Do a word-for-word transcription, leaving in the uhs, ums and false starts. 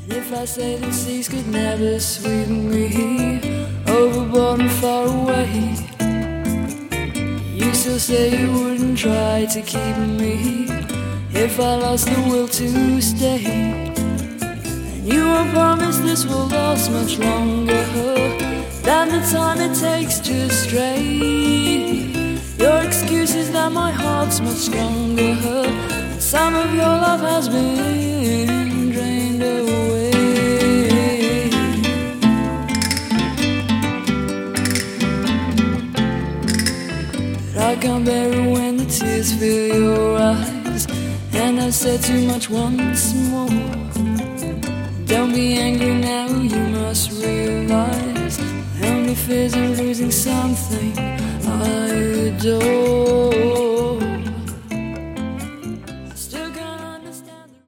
If I say the seas could never sweep me overboard and far away, you still say you wouldn't try to keep me if I lost the will to stay. And you won't promise this will last much longer than the time it takes to stray. Your excuse is that my heart's much stronger, some of your love has been drained away. But I can't bear it when the tears fill your eyes, and I've said too much once more. Don't be angry now, you must realize my only fears are losing something I adore.